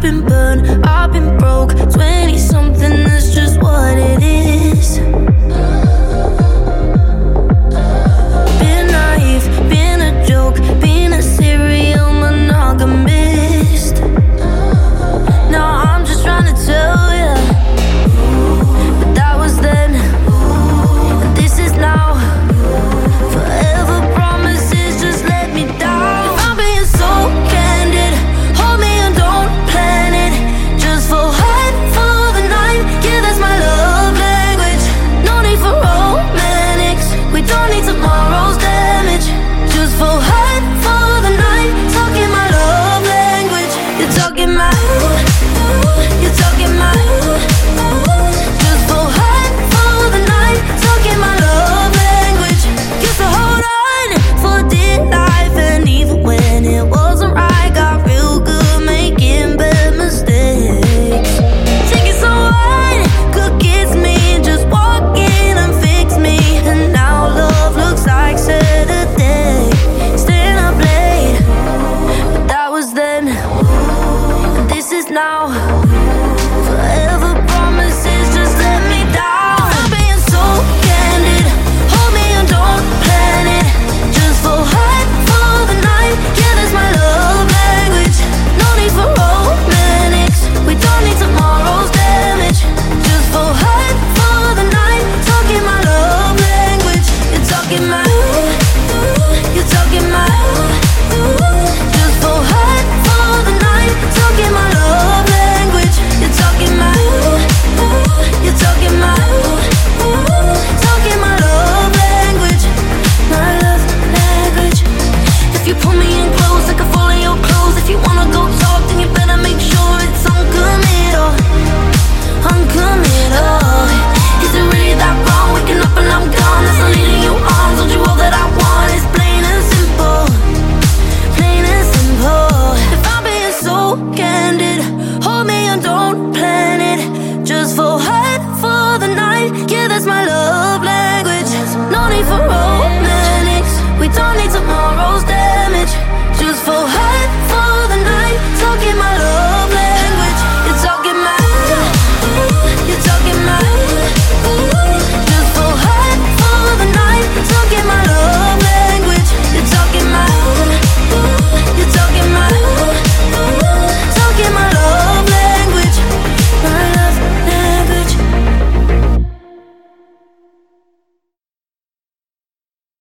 been burned, I've been broke. 20 something, that's just what it is. Been naive, been a joke, been a serial monogamist. Now I'm just trying to tell ya, but that was then, and this is now. Forever promises just let me down. If I'm being so candid, hold me and don't plan it. Just for hype for the night, yeah, that's my love language. No need for romantics, we don't need tomorrow's damage. Just for hype for the night, talking my love language. You're talking my you're talking my just for hype for the night, talking my love language. Used to hold on for dear life, and even when it wasn't right, got real good making bad mistakes. Take it so hard, could kiss me, just walk in and fix me. And now love looks like Saturday, staying up late, but that was then, and this is now. Forever promises just let me down. I'm being so candid, hold me and don't plan it. Just for hype for the night, yeah, that's my love language. No need for romantics, we don't need tomorrow's damage. Just for hype for the night, talking my love language. You're talking my you're talking my just for hype for the night, talking my love language. You're talking my you're talking my talking my love language. My love language. If you pull me